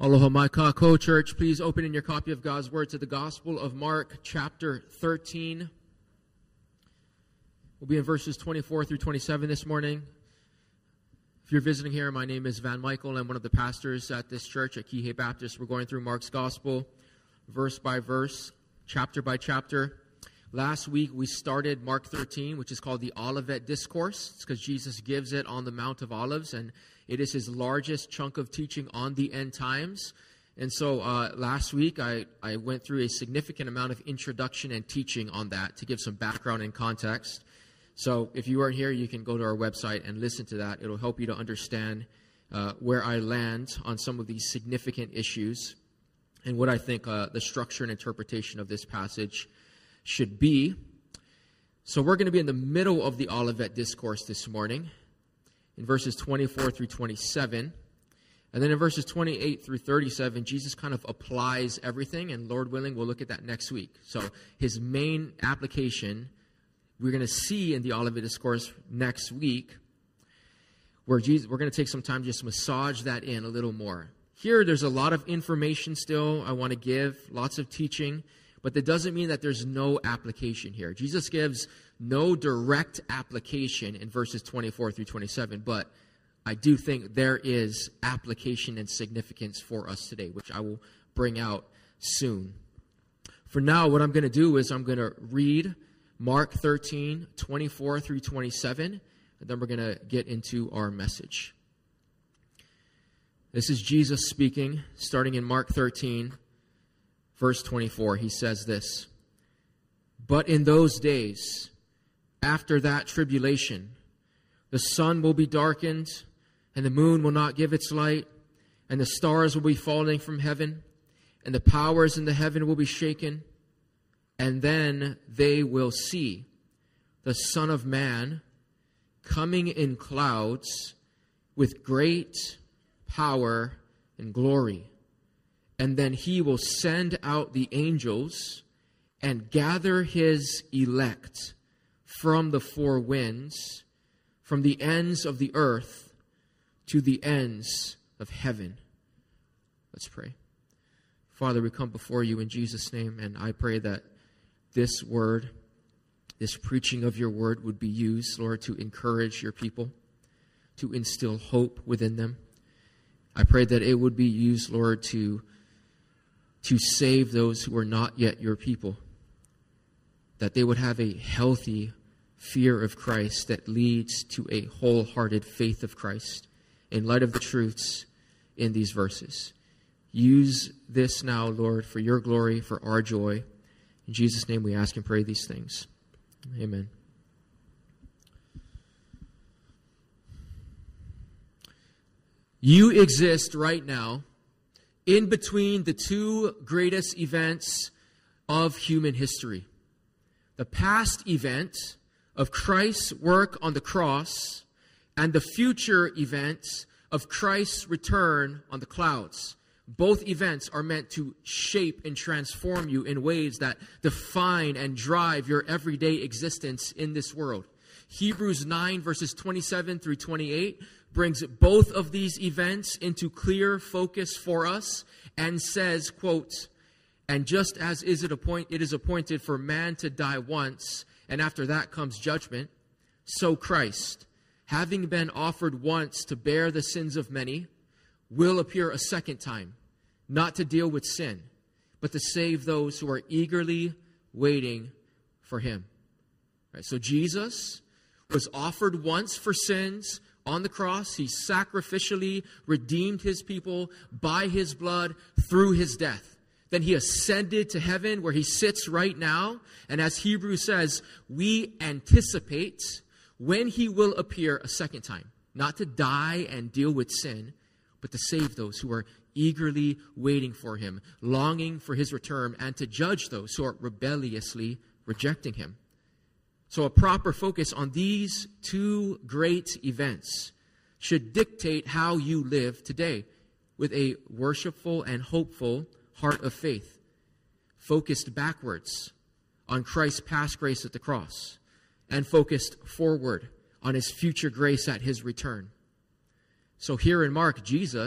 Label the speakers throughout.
Speaker 1: Aloha mai kākou, church. Please open in your copy of God's Word to the Gospel of Mark, chapter 13. We'll be in verses 24 through 27 this morning. If you're visiting here, my name is Van Michael. I'm one of the pastors at this church at Kihei Baptist. We're going through Mark's Gospel, verse by verse, chapter by chapter. Last week, we started Mark 13, which is called the Olivet Discourse. It's because Jesus gives it on the Mount of Olives, and it is his largest chunk of teaching on the end times. And so last week, I went through a significant amount of introduction and teaching on that to give some background and context. So if you weren't here, you can go to our website and listen to that. It'll help you to understand where I land on some of these significant issues and what I think the structure and interpretation of this passage should be. So we're going to be in the middle of the Olivet Discourse this morning, in verses 24 through 27. And then in verses 28 through 37, Jesus kind of applies everything, and Lord willing, we'll look at that next week. So his main application, we're going to see in the Olivet Discourse next week, where we're going to take some time to just massage that in a little more. Here, there's a lot of information still I want to give, lots of teaching, but that doesn't mean that there's no application here. Jesus gives no direct application in verses 24 through 27, but I do think there is application and significance for us today, which I will bring out soon. For now, what I'm going to do is I'm going to read Mark 13, 24 through 27, and then we're going to get into our message. This is Jesus speaking, starting in Mark 13, verse 24. He says this, "But in those days, after that tribulation, the sun will be darkened, and the moon will not give its light, and the stars will be falling from heaven, and the powers in the heaven will be shaken. And then they will see the Son of Man coming in clouds with great power and glory. And then he will send out the angels and gather his elect from the four winds, from the ends of the earth to the ends of heaven." Let's pray. Father, we come before you in Jesus' name, and I pray that this word, this preaching of your word would be used, Lord, to encourage your people, to instill hope within them. I pray that it would be used, Lord, to save those who are not yet your people, that they would have a healthy fear of Christ that leads to a wholehearted faith of Christ in light of the truths in these verses. Use this now, Lord, for your glory, for our joy. In Jesus' name we ask and pray these things. Amen. You exist right now in between the two greatest events of human history. The past event of Christ's work on the cross and the future event of Christ's return on the clouds. Both events are meant to shape and transform you in ways that define and drive your everyday existence in this world. Hebrews 9 verses 27 through 28 brings both of these events into clear focus for us and says, quote, "And just as it is appointed for man to die once, and after that comes judgment, so Christ, having been offered once to bear the sins of many, will appear a second time, not to deal with sin, but to save those who are eagerly waiting for him." Right, so Jesus was offered once for sins on the cross. He sacrificially redeemed his people by his blood through his death. Then he ascended to heaven where he sits right now. And as Hebrews says, we anticipate when he will appear a second time, not to die and deal with sin, but to save those who are eagerly waiting for him, longing for his return, and to judge those who are rebelliously rejecting him. So a proper focus on these two great events should dictate how you live today with a worshipful and hopeful heart of faith, focused backwards on Christ's past grace at the cross, and focused forward on his future grace at his return. So here in Mark, Jesus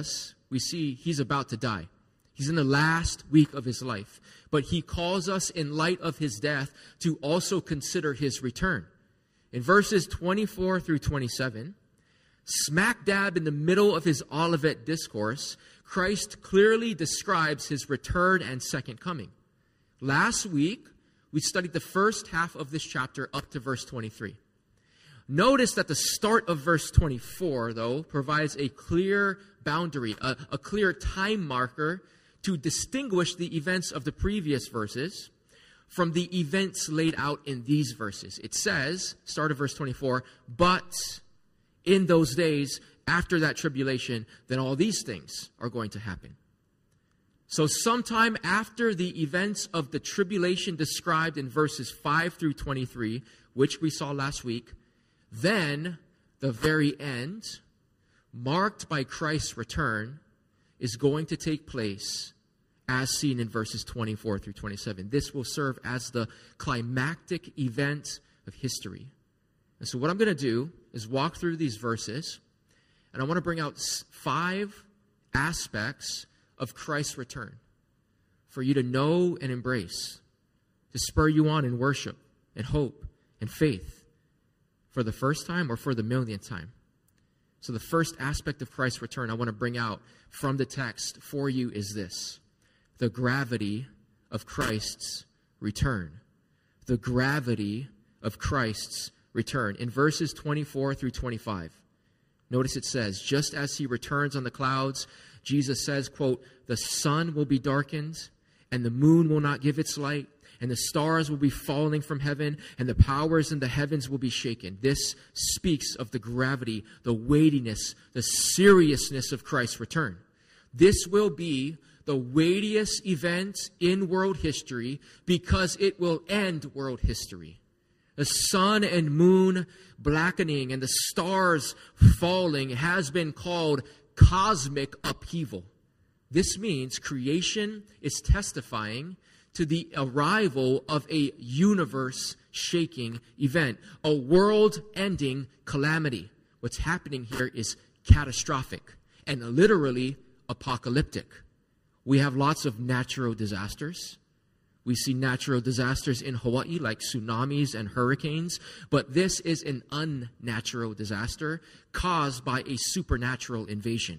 Speaker 1: we see he's about to die. He's in the last week of his life. But he calls us, in light of his death, to also consider his return. In verses 24 through 27, smack dab in the middle of his Olivet discourse, Christ clearly describes his return and second coming. Last week, we studied the first half of this chapter up to verse 23. Notice that the start of verse 24, though, provides a clear boundary, a clear time marker to distinguish the events of the previous verses from the events laid out in these verses. It says, start of verse 24, but in those days, after that tribulation, then all these things are going to happen. So sometime after the events of the tribulation described in verses 5 through 23, which we saw last week, then the very end, marked by Christ's return, is going to take place as seen in verses 24 through 27. This will serve as the climactic event of history. And so what I'm going to do is walk through these verses, and I want to bring out 5 aspects of Christ's return for you to know and embrace, to spur you on in worship and hope and faith for the first time or for the millionth time. So the first aspect of Christ's return I want to bring out from the text for you is this: the gravity of Christ's return. The gravity of Christ's return. In verses 24 through 25, notice it says, just as he returns on the clouds, Jesus says, quote, the sun will be darkened, and the moon will not give its light, and the stars will be falling from heaven, and the powers in the heavens will be shaken. This speaks of the gravity, the weightiness, the seriousness of Christ's return. This will be the weightiest event in world history because it will end world history. The sun and moon blackening and the stars falling has been called cosmic upheaval. This means creation is testifying to the arrival of a universe-shaking event, a world-ending calamity. What's happening here is catastrophic and literally apocalyptic. We have lots of natural disasters. We see natural disasters in Hawaii like tsunamis and hurricanes, but this is an unnatural disaster caused by a supernatural invasion.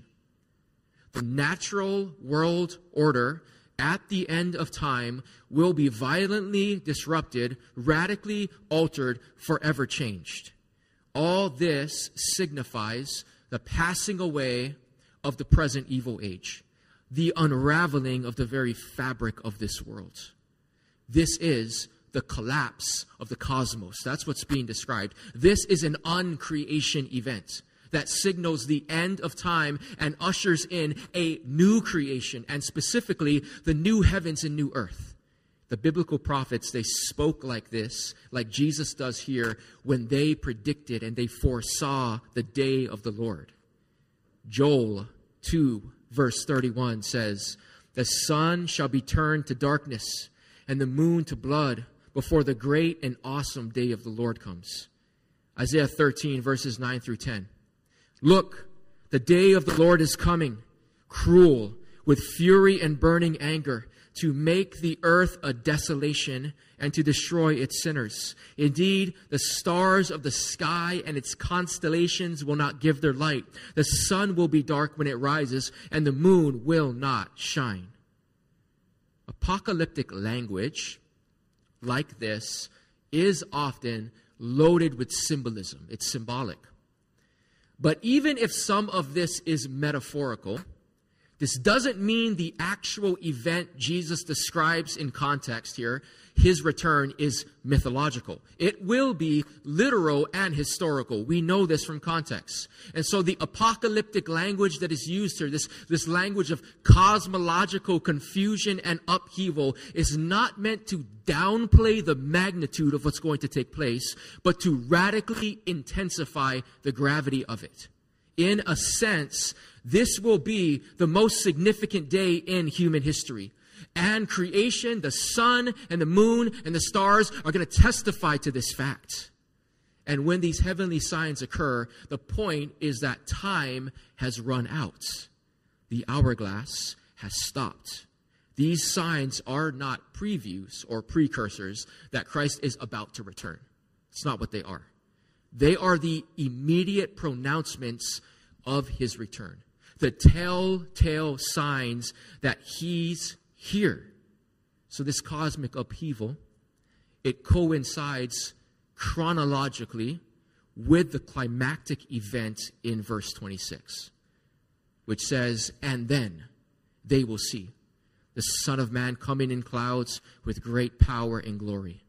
Speaker 1: The natural world order at the end of time will be violently disrupted, radically altered, forever changed. All this signifies the passing away of the present evil age, the unraveling of the very fabric of this world. This is the collapse of the cosmos. That's what's being described. This is an uncreation event that signals the end of time and ushers in a new creation, and specifically the new heavens and new earth. The biblical prophets, they spoke like this, like Jesus does here, when they predicted and they foresaw the day of the Lord. Joel 2, verse 31 says, the sun shall be turned to darkness and the moon to blood before the great and awesome day of the Lord comes. Isaiah 13, verses 9 through 10. Look, the day of the Lord is coming, cruel, with fury and burning anger, to make the earth a desolation and to destroy its sinners. Indeed, the stars of the sky and its constellations will not give their light. The sun will be dark when it rises, and the moon will not shine. Apocalyptic language like this is often loaded with symbolism. It's symbolic. But even if some of this is metaphorical, this doesn't mean the actual event Jesus describes in context here, his return, is mythological. It will be literal and historical. We know this from context. And so the apocalyptic language that is used here, this language of cosmological confusion and upheaval, is not meant to downplay the magnitude of what's going to take place, but to radically intensify the gravity of it. In a sense, this will be the most significant day in human history. And creation, the sun and the moon and the stars are going to testify to this fact. And when these heavenly signs occur, the point is that time has run out. The hourglass has stopped. These signs are not previews or precursors that Christ is about to return. It's not what they are. They are the immediate pronouncements of his return. The telltale signs that he's here. So this cosmic upheaval, it coincides chronologically with the climactic event in verse 26, which says, and then they will see the Son of Man coming in clouds with great power and glory.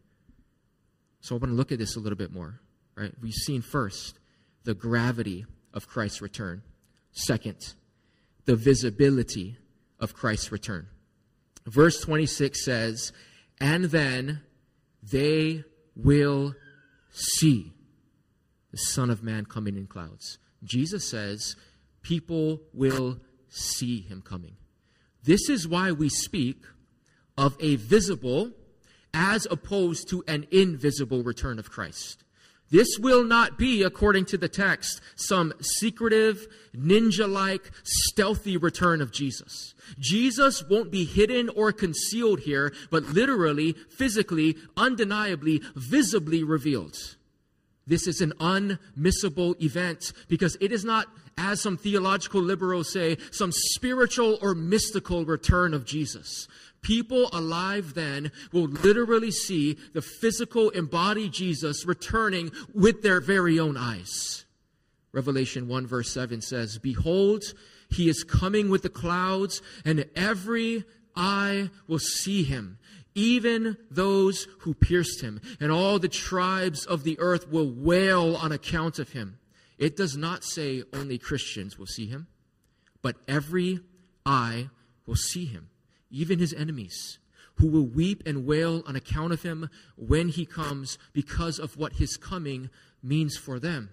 Speaker 1: So I want to look at this a little bit more. Right? We've seen first the gravity of Christ's return. Second, the visibility of Christ's return. Verse 26 says, and then they will see the Son of Man coming in clouds. Jesus says people will see him coming. This is why we speak of a visible as opposed to an invisible return of Christ. This will not be, according to the text, some secretive, ninja-like, stealthy return of Jesus. Jesus won't be hidden or concealed here, but literally, physically, undeniably, visibly revealed. This is an unmissable event because it is not, as some theological liberals say, some spiritual or mystical return of Jesus. People alive then will literally see the physical embodied Jesus returning with their very own eyes. Revelation 1 verse 7 says, behold, he is coming with the clouds, and every eye will see him, even those who pierced him, and all the tribes of the earth will wail on account of him. It does not say only Christians will see him, but every eye will see him. Even his enemies, who will weep and wail on account of him when he comes because of what his coming means for them.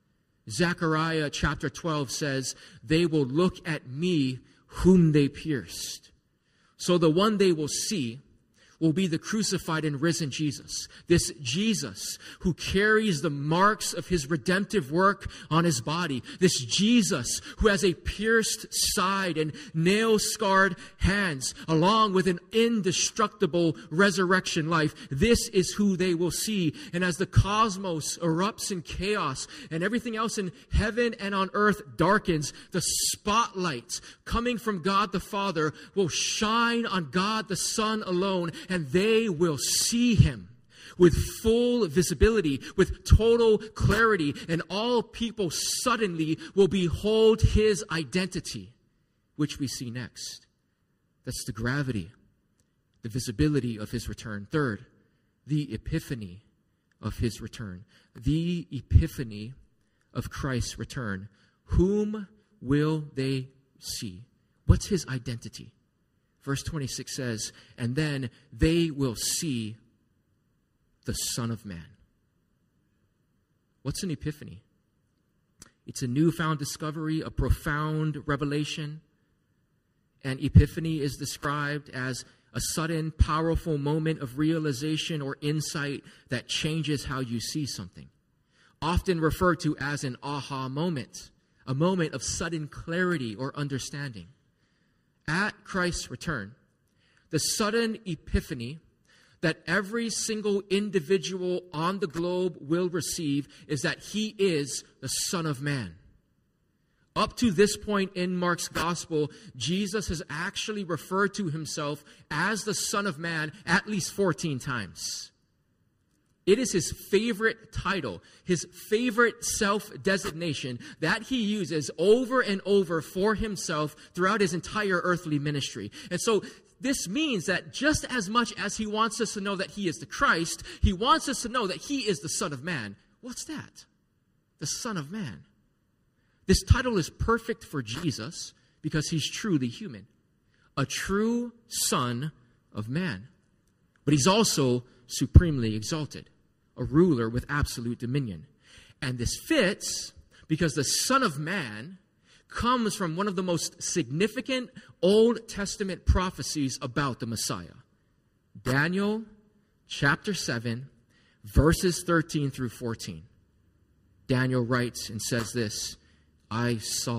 Speaker 1: Zechariah chapter 12 says, they will look at me whom they pierced. So the one they will see will be the crucified and risen Jesus. This Jesus who carries the marks of his redemptive work on his body. This Jesus who has a pierced side and nail-scarred hands, along with an indestructible resurrection life. This is who they will see. And as the cosmos erupts in chaos and everything else in heaven and on earth darkens, the spotlight coming from God the Father will shine on God the Son alone, and they will see him with full visibility, with total clarity, and all people suddenly will behold his identity, which we see next. That's the gravity, the visibility of his return. Third, the epiphany of his return. The epiphany of Christ's return. Whom will they see? What's his identity? Verse 26 says, and then they will see the Son of Man. What's an epiphany? It's a newfound discovery, a profound revelation. An epiphany is described as a sudden, powerful moment of realization or insight that changes how you see something. Often referred to as an aha moment, a moment of sudden clarity or understanding. At Christ's return, the sudden epiphany that every single individual on the globe will receive is that he is the Son of Man. Up to this point in Mark's gospel, Jesus has actually referred to himself as the Son of Man at least 14 times. It is his favorite title, his favorite self-designation that he uses over and over for himself throughout his entire earthly ministry. And so this means that just as much as he wants us to know that he is the Christ, he wants us to know that he is the Son of Man. What's that? The Son of Man. This title is perfect for Jesus because he's truly human, a true Son of Man. But he's also supremely exalted, a ruler with absolute dominion. And this fits because the Son of Man comes from one of the most significant Old Testament prophecies about the Messiah. Daniel chapter 7, verses 13 through 14. Daniel writes and says this, I saw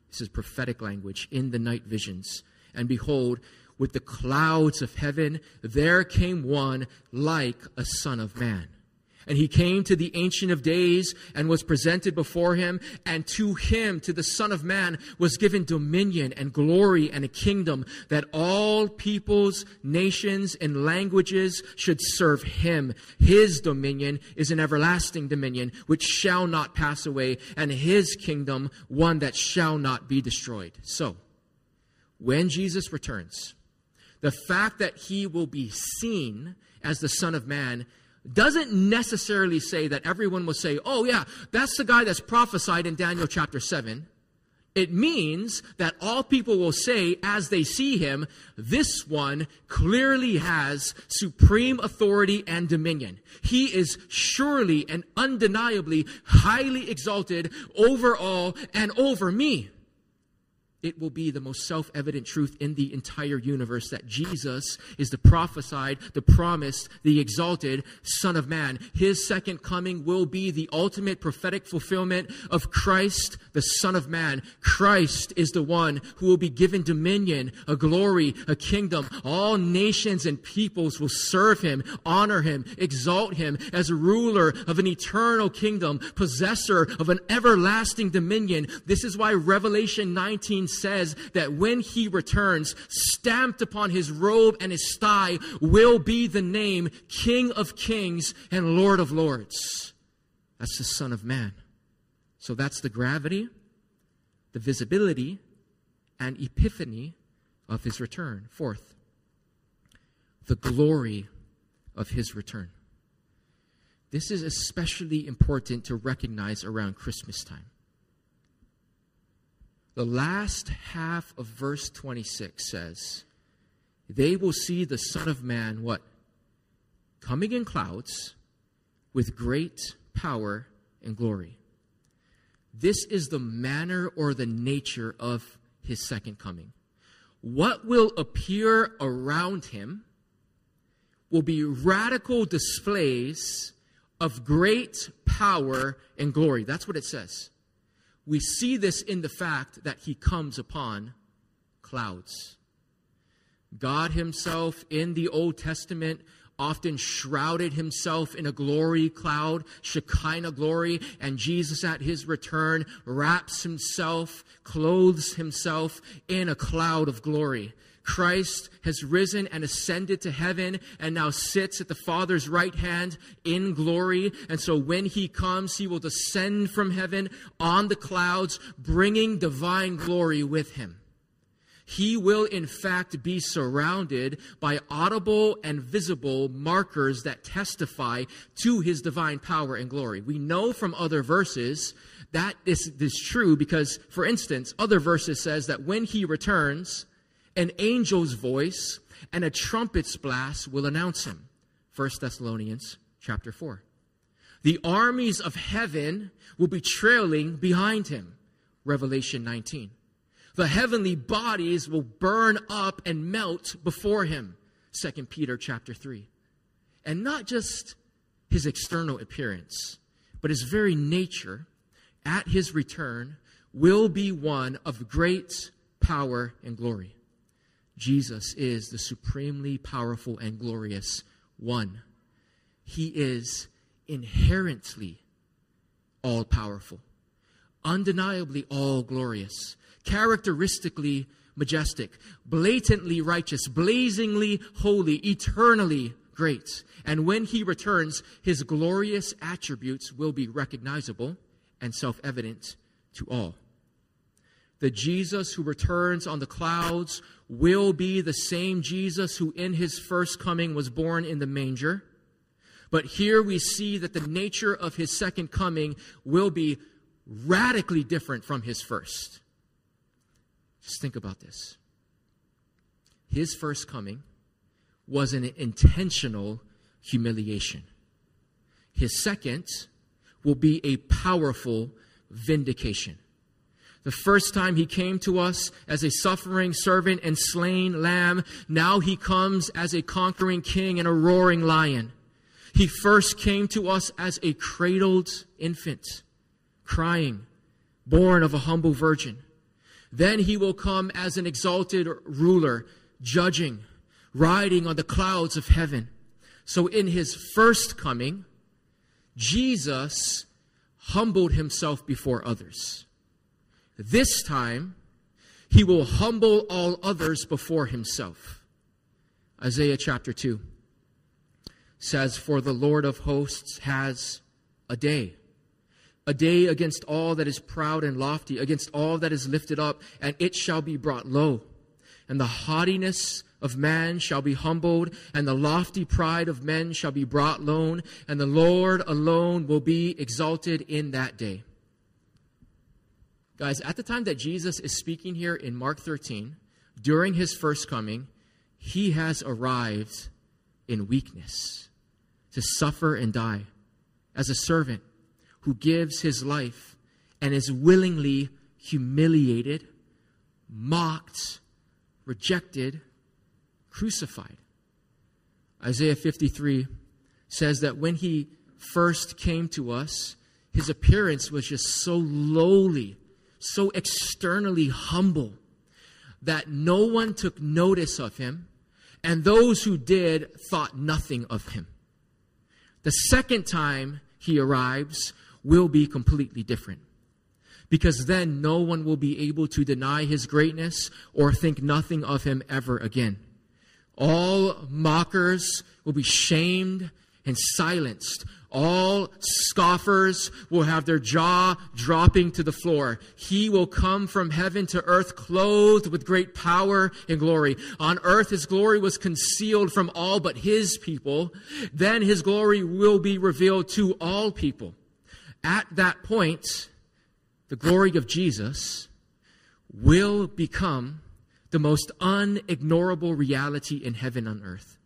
Speaker 1: This is prophetic language in the night visions. And behold, with the clouds of heaven, there came one like a son of man. And he came to the Ancient of Days and was presented before him. And to him, to the Son of Man, was given dominion and glory and a kingdom, that all peoples, nations, and languages should serve him. His dominion is an everlasting dominion which shall not pass away, and his kingdom one that shall not be destroyed. So, when Jesus returns, the fact that he will be seen as the Son of Man doesn't necessarily say that everyone will say, oh yeah, that's the guy that's prophesied in Daniel chapter 7. It means that all people will say as they see him, this one clearly has supreme authority and dominion. He is surely and undeniably highly exalted over all and over me. It will be the most self-evident truth in the entire universe that Jesus is the prophesied, the promised, the exalted Son of Man. His second coming will be the ultimate prophetic fulfillment of Christ, the Son of Man. Christ is the one who will be given dominion, a glory, a kingdom. All nations and peoples will serve him, honor him, exalt him as a ruler of an eternal kingdom, possessor of an everlasting dominion. This is why Revelation 19 says that when he returns, stamped upon his robe and his thigh will be the name King of Kings and Lord of Lords. That's the Son of Man. So that's the gravity, the visibility, and epiphany of his return. Fourth, the glory of his return. This is especially important to recognize around Christmas time. The last half of verse 26 says, they will see the Son of Man, what? Coming in clouds with great power and glory. This is the manner or the nature of his second coming. What will appear around him will be radical displays of great power and glory. That's what it says. We see this in the fact that he comes upon clouds. God himself in the Old Testament often shrouded himself in a glory cloud, Shekinah glory, and Jesus at his return wraps himself, clothes himself in a cloud of glory. Christ has risen and ascended to heaven and now sits at the Father's right hand in glory. And so when he comes, he will descend from heaven on the clouds, bringing divine glory with him. He will, in fact, be surrounded by audible and visible markers that testify to his divine power and glory. We know from other verses that this is true because, for instance, other verses says that when he returns, an angel's voice and a trumpet's blast will announce him. 1 Thessalonians chapter 4. The armies of heaven will be trailing behind him. Revelation 19. The heavenly bodies will burn up and melt before him. 2 Peter chapter 3. And not just his external appearance, but his very nature at his return will be one of great power and glory. Jesus is the supremely powerful and glorious one. He is inherently all-powerful, undeniably all-glorious, characteristically majestic, blatantly righteous, blazingly holy, eternally great. And when he returns, his glorious attributes will be recognizable and self-evident to all. The Jesus who returns on the clouds will be the same Jesus who in his first coming was born in the manger. But here we see that the nature of his second coming will be radically different from his first. Just think about this. His first coming was an intentional humiliation. His second will be a powerful vindication. The first time he came to us as a suffering servant and slain lamb, now he comes as a conquering king and a roaring lion. He first came to us as a cradled infant, crying, born of a humble virgin. Then he will come as an exalted ruler, judging, riding on the clouds of heaven. So in his first coming, Jesus humbled himself before others. This time, he will humble all others before himself. Isaiah chapter 2 says, "For the Lord of hosts has a day against all that is proud and lofty, against all that is lifted up, and it shall be brought low. And the haughtiness of man shall be humbled, and the lofty pride of men shall be brought low, and the Lord alone will be exalted in that day." Guys, at the time that Jesus is speaking here in Mark 13, during his first coming, he has arrived in weakness to suffer and die as a servant who gives his life and is willingly humiliated, mocked, rejected, crucified. Isaiah 53 says that when he first came to us, his appearance was just so lowly, so externally humble, that no one took notice of him, and those who did thought nothing of him. The second time he arrives will be completely different, because then no one will be able to deny his greatness or think nothing of him ever again. All mockers will be shamed and silenced. All scoffers will have their jaw dropping to the floor. He will come from heaven to earth clothed with great power and glory. On earth his glory was concealed from all but his people. Then his glory will be revealed to all people. At that point, the glory of Jesus will become the most unignorable reality in heaven and earth.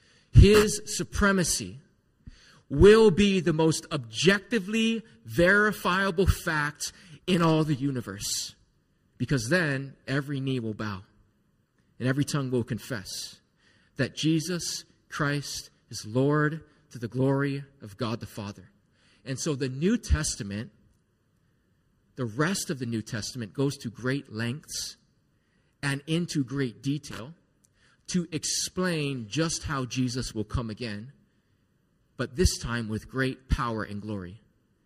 Speaker 1: His supremacy will be the most objectively verifiable fact in all the universe. Because then every knee will bow and every tongue will confess that Jesus Christ is Lord to the glory of God the Father. And so the New Testament, the rest of the New Testament, goes to great lengths and into great detail to explain just how Jesus will come again, but this time with great power and glory.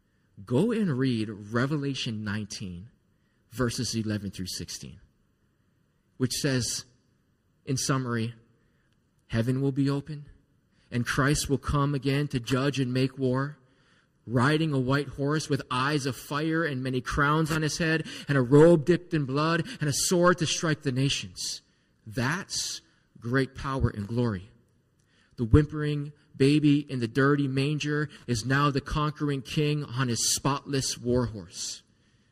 Speaker 1: Go and read Revelation 19, verses 11 through 16, which says, in summary, heaven will be open, and Christ will come again to judge and make war, riding a white horse with eyes of fire and many crowns on his head, and a robe dipped in blood, and a sword to strike the nations. That's great power and glory. The whimpering baby in the dirty manger is now the conquering king on his spotless war horse.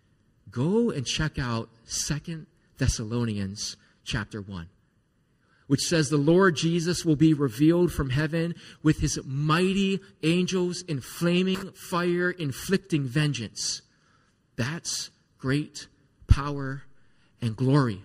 Speaker 1: Go and check out 2 Thessalonians chapter 1, which says the Lord Jesus will be revealed from heaven with his mighty angels in flaming fire, inflicting vengeance. That's great power and glory.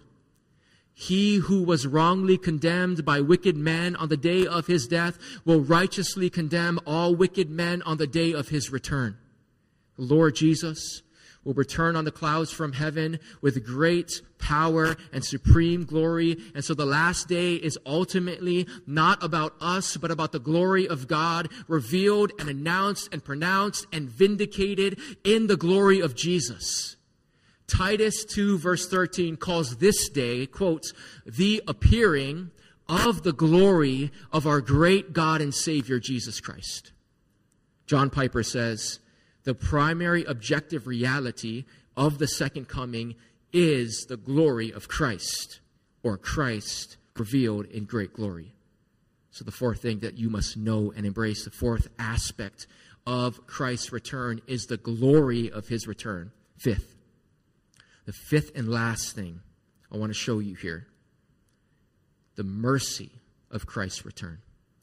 Speaker 1: He who was wrongly condemned by wicked men on the day of his death will righteously condemn all wicked men on the day of his return. The Lord Jesus will return on the clouds from heaven with great power and supreme glory. And so the last day is ultimately not about us, but about the glory of God revealed and announced and pronounced and vindicated in the glory of Jesus. Titus 2 verse 13 calls this day, quote, the appearing of the glory of our great God and Savior, Jesus Christ. John Piper says, the primary objective reality of the second coming is the glory of Christ, or Christ revealed in great glory. So the fourth thing that you must know and embrace, the fourth aspect of Christ's return, is the glory of his return. Fifth. The fifth and last thing I want to show you here, the mercy of Christ's return.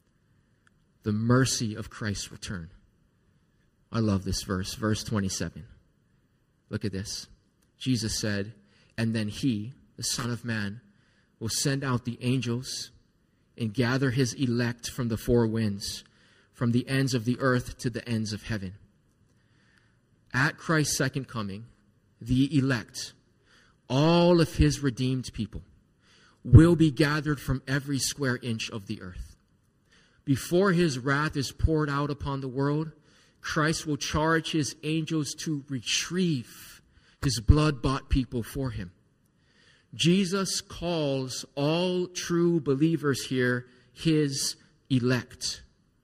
Speaker 1: The mercy of Christ's return. I love this verse, verse 27. Look at this. Jesus said, and then he, the Son of Man, will send out the angels and gather his elect from the four winds, from the ends of the earth to the ends of heaven. At Christ's second coming, the elect, all of his redeemed people, will be gathered from every square inch of the earth. Before his wrath is poured out upon the world, Christ will charge his angels to retrieve his blood-bought people for him. Jesus calls all true believers here his elect.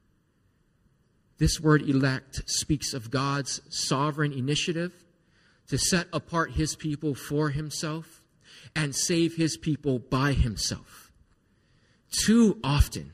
Speaker 1: This word elect speaks of God's sovereign initiative to set apart his people for himself and save his people by himself. Too often,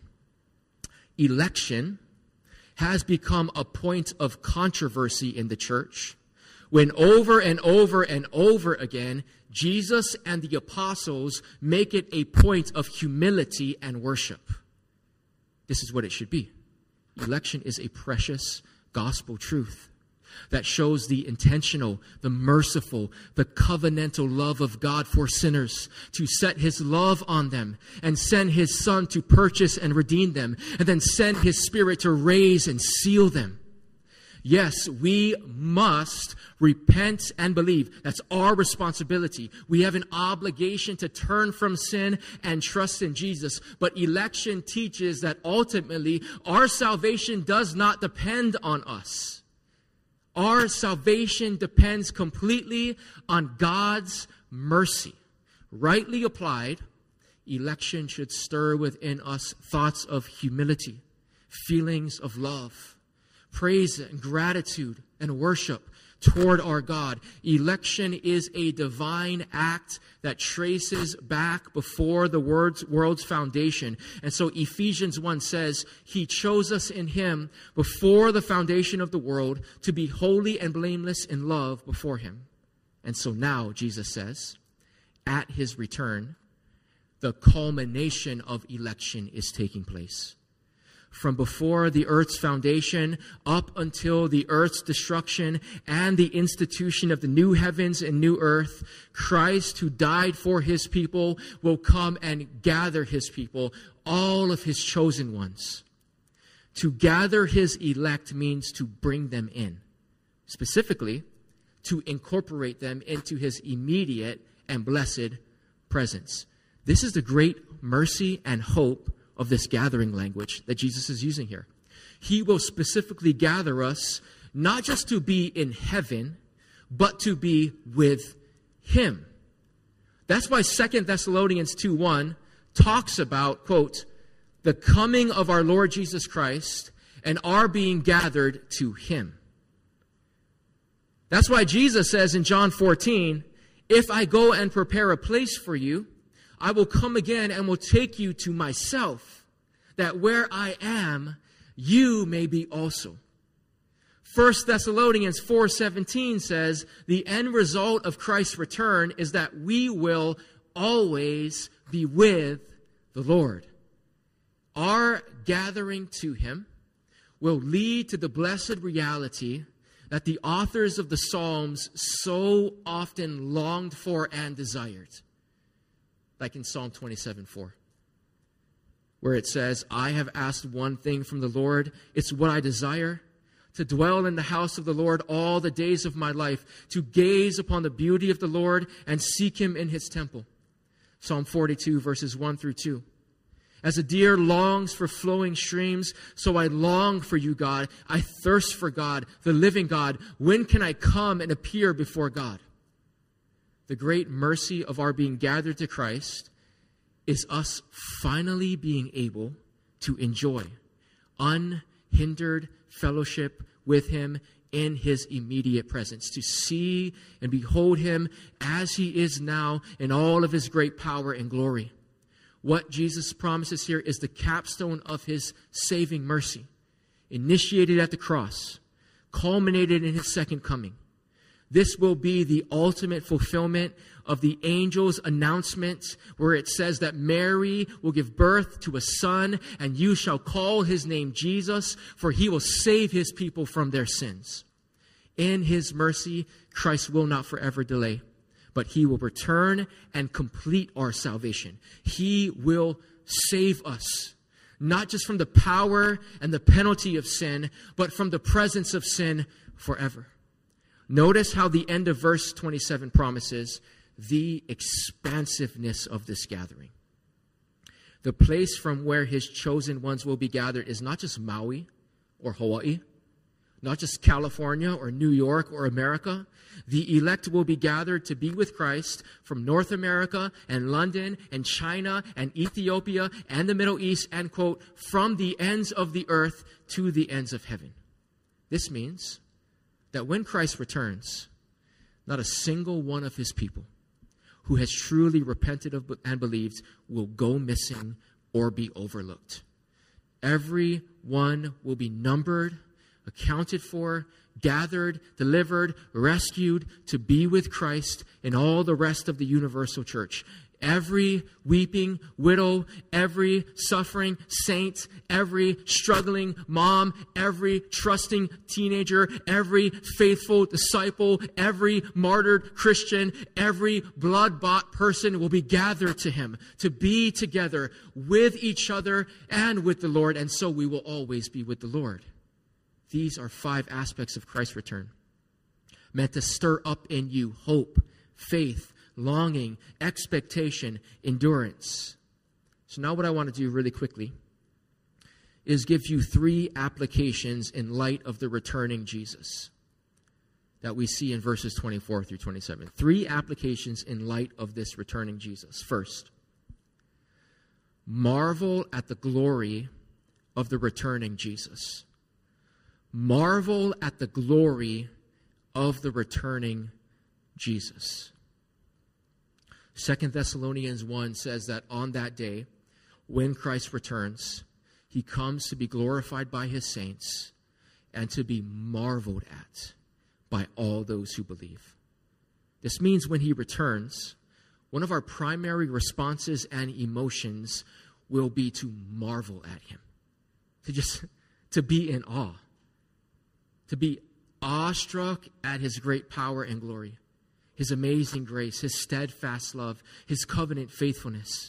Speaker 1: election has become a point of controversy in the church when over and over and over again, Jesus and the apostles make it a point of humility and worship. This is what it should be. Election is a precious gospel truth that shows the intentional, the merciful, the covenantal love of God for sinners to set his love on them and send his Son to purchase and redeem them and then send his Spirit to raise and seal them. Yes, we must repent and believe. That's our responsibility. We have an obligation to turn from sin and trust in Jesus. But election teaches that ultimately our salvation does not depend on us. Our salvation depends completely on God's mercy. Rightly applied, election should stir within us thoughts of humility, feelings of love, praise and gratitude and worship toward our God. Election is a divine act that traces back before the world's foundation. And so Ephesians 1 says, he chose us in him before the foundation of the world to be holy and blameless in love before him. And so now, Jesus says, at his return, the culmination of election is taking place. From before the earth's foundation up until the earth's destruction and the institution of the new heavens and new earth, Christ, who died for his people, will come and gather his people, all of his chosen ones. To gather his elect means to bring them in. Specifically, to incorporate them into his immediate and blessed presence. This is the great mercy and hope of this gathering language that Jesus is using here. He will specifically gather us not just to be in heaven, but to be with him. That's why 2 Thessalonians 2:1 talks about, quote, the coming of our Lord Jesus Christ and our being gathered to him. That's why Jesus says in John 14, if I go and prepare a place for you, I will come again and will take you to myself, that where I am, you may be also. 1 Thessalonians 4:17 says, the end result of Christ's return is that we will always be with the Lord. Our gathering to him will lead to the blessed reality that the authors of the Psalms so often longed for and desired. Like in Psalm 27:4, where it says, I have asked one thing from the Lord. It's what I desire, to dwell in the house of the Lord all the days of my life, to gaze upon the beauty of the Lord and seek him in his temple. Psalm 42, verses 1 through 2. As a deer longs for flowing streams, so I long for you, God. I thirst for God, the living God. When can I come and appear before God? The great mercy of our being gathered to Christ is us finally being able to enjoy unhindered fellowship with him in his immediate presence, to see and behold him as he is now in all of his great power and glory. What Jesus promises here is the capstone of his saving mercy, initiated at the cross, culminated in his second coming. This will be the ultimate fulfillment of the angel's announcement where it says that Mary will give birth to a son and you shall call his name Jesus, for he will save his people from their sins. In his mercy, Christ will not forever delay, but he will return and complete our salvation. He will save us, not just from the power and the penalty of sin, but from the presence of sin forever. Notice how the end of verse 27 promises the expansiveness of this gathering. The place from where his chosen ones will be gathered is not just Maui or Hawaii, not just California or New York or America. The elect will be gathered to be with Christ from North America and London and China and Ethiopia and the Middle East, and, quote, from the ends of the earth to the ends of heaven. This means that when Christ returns, not a single one of his people who has truly repented of and believed will go missing or be overlooked. Every one will be numbered, accounted for, gathered, delivered, rescued to be with Christ and all the rest of the universal church. Every weeping widow, every suffering saint, every struggling mom, every trusting teenager, every faithful disciple, every martyred Christian, every blood-bought person will be gathered to him to be together with each other and with the Lord, and so we will always be with the Lord. These are 5 aspects of Christ's return, meant to stir up in you hope, faith, longing, expectation, endurance. So now what I want to do really quickly is give you 3 applications in light of the returning Jesus that we see in verses 24 through 27. 3 applications in light of this returning Jesus. First, marvel at the glory of the returning Jesus. Marvel at the glory of the returning Jesus. 2 Thessalonians 1 says that on that day, when Christ returns, he comes to be glorified by his saints and to be marveled at by all those who believe. This means when he returns, one of our primary responses and emotions will be to marvel at him, to be in awe, to be awestruck at his great power and glory, his amazing grace, his steadfast love, his covenant faithfulness.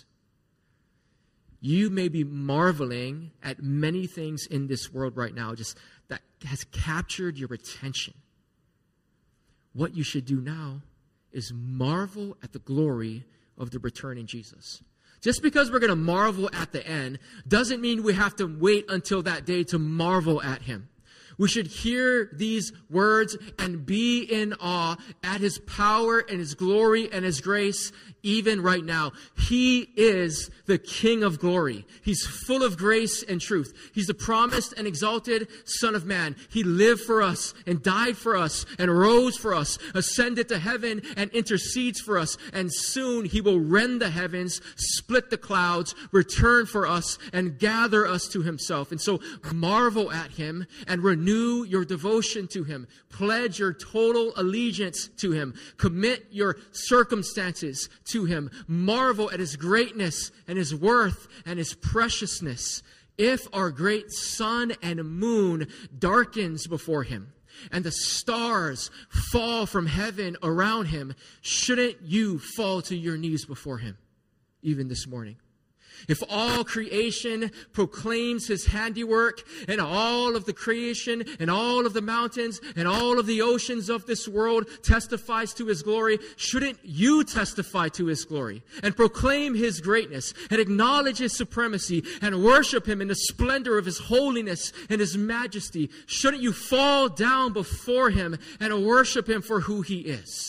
Speaker 1: You may be marveling at many things in this world right now just that has captured your attention. What you should do now is marvel at the glory of the returning Jesus. Just because we're going to marvel at the end doesn't mean we have to wait until that day to marvel at him. We should hear these words and be in awe at his power and his glory and his grace even right now. He is the King of glory. He's full of grace and truth. He's the promised and exalted Son of Man. He lived for us and died for us and rose for us, ascended to heaven and intercedes for us. And soon he will rend the heavens, split the clouds, return for us, and gather us to himself. And so marvel at him and renew your devotion to him. Pledge your total allegiance to him. Commit your circumstances to him. Marvel at his greatness and his worth and his preciousness. If our great sun and moon darkens before him and the stars fall from heaven around him, shouldn't you fall to your knees before him even this morning? If all creation proclaims his handiwork, and all of the creation and all of the mountains and all of the oceans of this world testifies to his glory, shouldn't you testify to his glory and proclaim his greatness and acknowledge his supremacy and worship him in the splendor of his holiness and his majesty? Shouldn't you fall down before him and worship him for who he is?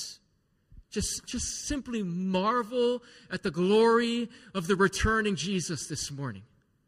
Speaker 1: Just simply marvel at the glory of the returning Jesus this morning.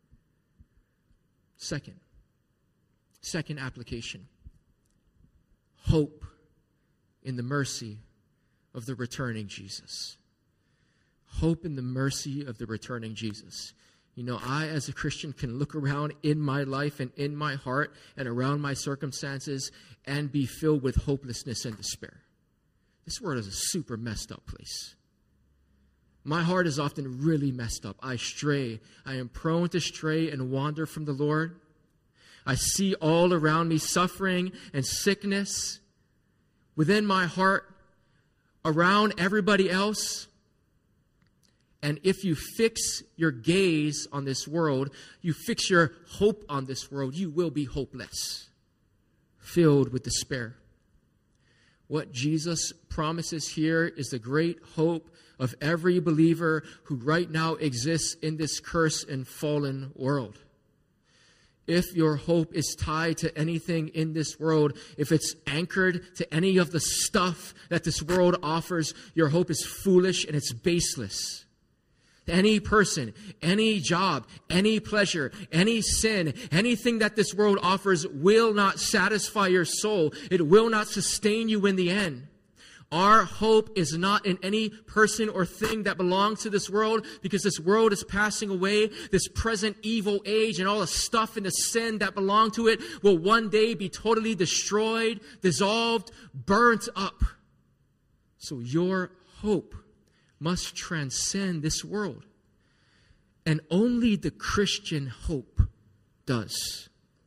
Speaker 1: Second application. Hope in the mercy of the returning Jesus. Hope in the mercy of the returning Jesus. You know, I as a Christian can look around in my life and in my heart and around my circumstances and be filled with hopelessness and despair. This world is a super messed up place. My heart is often really messed up. I stray. I am prone to stray and wander from the Lord. I see all around me suffering and sickness within my heart, around everybody else. And if you fix your gaze on this world, you fix your hope on this world, you will be hopeless, filled with despair. What Jesus promises here is the great hope of every believer who right now exists in this cursed and fallen world. If your hope is tied to anything in this world, if it's anchored to any of the stuff that this world offers, your hope is foolish and it's baseless. Any person, any job, any pleasure, any sin, anything that this world offers will not satisfy your soul. It will not sustain you in the end. Our hope is not in any person or thing that belongs to this world, because this world is passing away. This present evil age and all the stuff and the sin that belong to it will one day be totally destroyed, dissolved, burnt up. So your hope must transcend this world. And only the Christian hope does.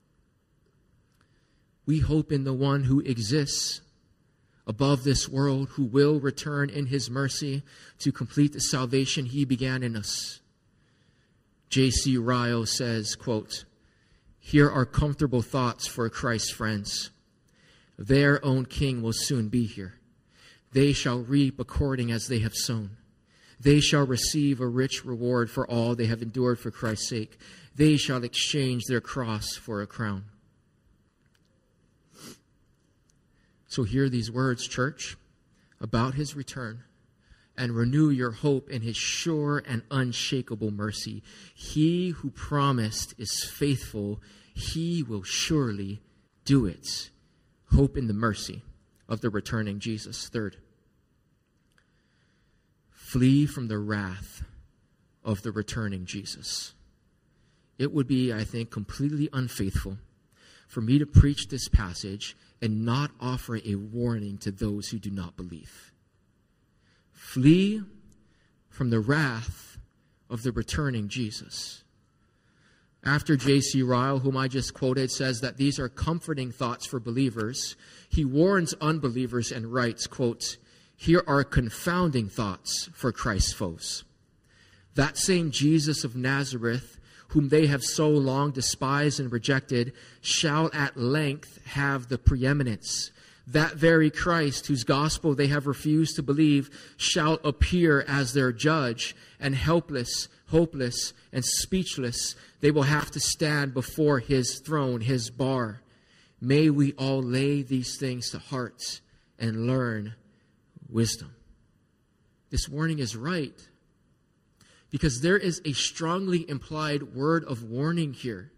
Speaker 1: We hope in the one who exists above this world, who will return in his mercy to complete the salvation he began in us. J.C. Ryle says, quote, "Here are comfortable thoughts for Christ's friends. Their own king will soon be here. They shall reap according as they have sown. They shall receive a rich reward for all they have endured for Christ's sake. They shall exchange their cross for a crown." So hear these words, church, about his return, and renew your hope in his sure and unshakable mercy. He who promised is faithful. He will surely do it. Hope in the mercy of the returning Jesus. Third, flee from the wrath of the returning Jesus. It would be, I think, completely unfaithful for me to preach this passage and not offer a warning to those who do not believe. Flee from the wrath of the returning Jesus. After J.C. Ryle, whom I just quoted, says that these are comforting thoughts for believers, he warns unbelievers and writes, quote, "Here are confounding thoughts for Christ's foes. That same Jesus of Nazareth, whom they have so long despised and rejected, shall at length have the preeminence. That very Christ, whose gospel they have refused to believe, shall appear as their judge, and helpless, hopeless, and speechless, they will have to stand before his throne, his bar. May we all lay these things to heart and learn wisdom." This warning is right, because there is a strongly implied word of warning here.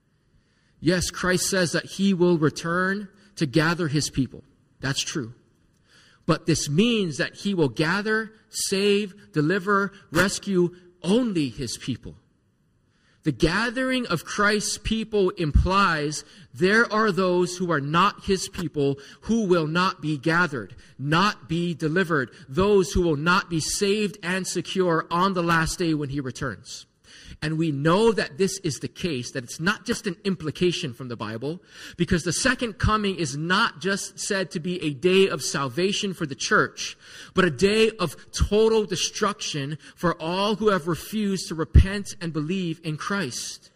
Speaker 1: Yes, Christ says that he will return to gather his people. That's true. But this means that he will gather, save, deliver, rescue only his people. The gathering of Christ's people implies there are those who are not his people who will not be gathered, not be delivered, those who will not be saved and secure on the last day when he returns. And we know that this is the case, that it's not just an implication from the Bible, because the second coming is not just said to be a day of salvation for the church, but a day of total destruction for all who have refused to repent and believe in Christ.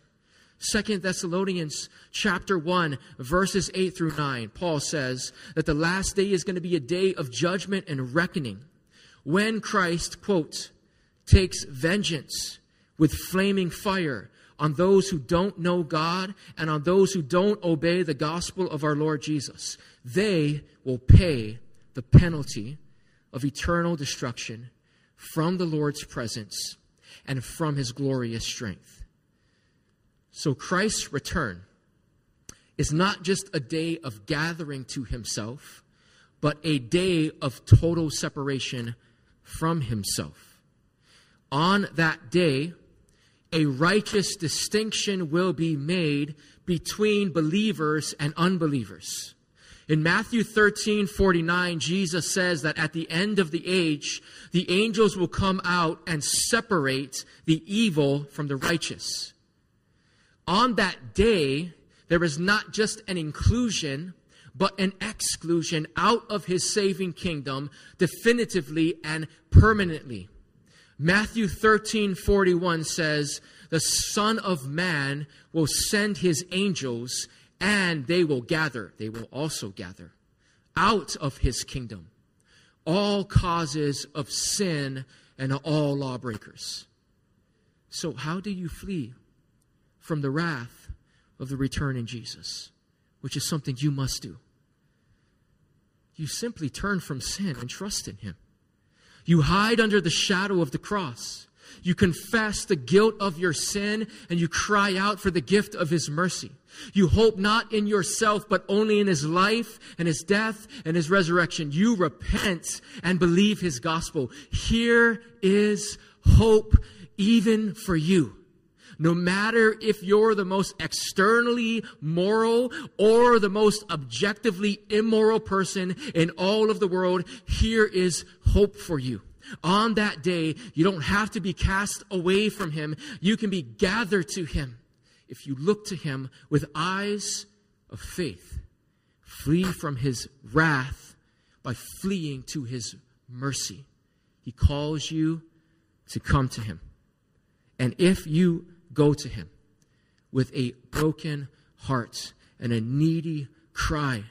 Speaker 1: 2 Thessalonians chapter 1, verses 8 through 9, Paul says that the last day is going to be a day of judgment and reckoning, when Christ, quote, "takes vengeance with flaming fire on those who don't know God and on those who don't obey the gospel of our Lord Jesus. They will pay the penalty of eternal destruction from the Lord's presence and from his glorious strength." So Christ's return is not just a day of gathering to himself, but a day of total separation from himself. On that day, a righteous distinction will be made between believers and unbelievers. In Matthew 13:49, Jesus says that at the end of the age, the angels will come out and separate the evil from the righteous. On that day, there is not just an inclusion, but an exclusion out of his saving kingdom, definitively and permanently. Matthew 13:41 says, "The Son of Man will send his angels, and they will gather." They will also gather out of his kingdom all causes of sin and all lawbreakers. So how do you flee from the wrath of the returning Jesus, which is something you must do? You simply turn from sin and trust in him. You hide under the shadow of the cross. You confess the guilt of your sin and you cry out for the gift of his mercy. You hope not in yourself, but only in his life and his death and his resurrection. You repent and believe his gospel. Here is hope even for you. No matter if you're the most externally moral or the most objectively immoral person in all of the world, here is hope for you. On that day, you don't have to be cast away from him. You can be gathered to him if you look to him with eyes of faith. Flee from his wrath by fleeing to his mercy. He calls you to come to him. And if you go to him with a broken heart and a needy cry,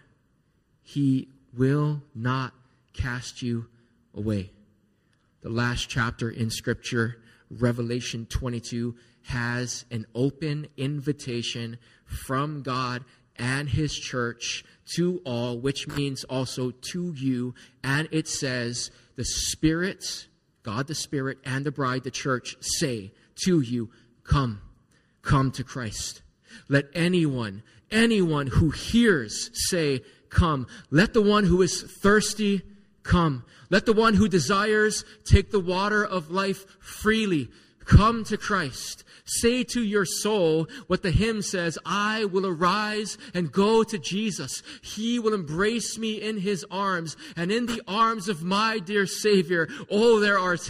Speaker 1: he will not cast you away. The last chapter in Scripture, Revelation 22, has an open invitation from God and his church to all, which means also to you. And it says, the Spirit, God the Spirit, and the bride, the church, say to you, come to Christ. Let anyone who hears say, come. Let the one who is thirsty come. Let the one who desires take the water of life freely. Come to Christ. Say to your soul what the hymn says, I will arise and go to Jesus. He will embrace me in his arms, and in the arms of my dear Savior, oh, there are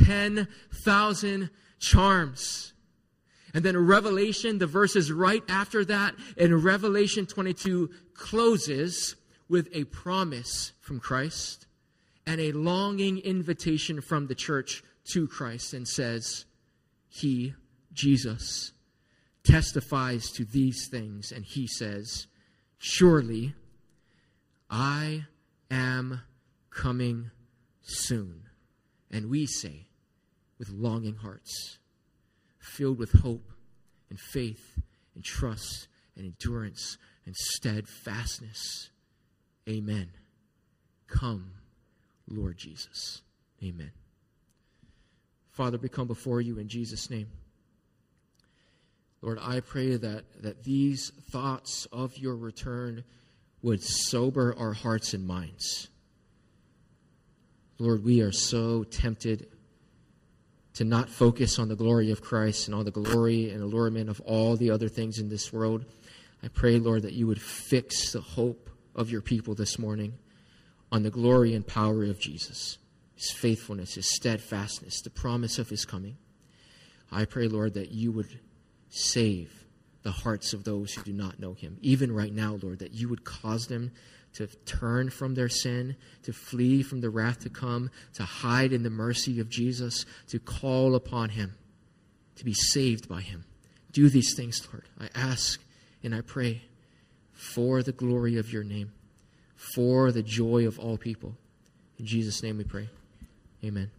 Speaker 1: 10,000 charms. And then Revelation, the verses right after that, in Revelation 22 closes with a promise from Christ and a longing invitation from the church to Christ, and says, he, Jesus, testifies to these things, and he says, surely I am coming soon. And we say, with longing hearts, filled with hope and faith and trust and endurance and steadfastness, amen. Come, Lord Jesus. Amen. Father, we come before you in Jesus' name. Lord, I pray that these thoughts of your return would sober our hearts and minds. Lord, we are so tempted to not focus on the glory of Christ and on the glory and allurement of all the other things in this world. I pray, Lord, that you would fix the hope of your people this morning on the glory and power of Jesus, his faithfulness, his steadfastness, the promise of his coming. I pray, Lord, that you would save the hearts of those who do not know him. Even right now, Lord, that you would cause them to turn from their sin, to flee from the wrath to come, to hide in the mercy of Jesus, to call upon him, to be saved by him. Do these things, Lord. I ask and I pray for the glory of your name, for the joy of all people. In Jesus' name we pray. Amen.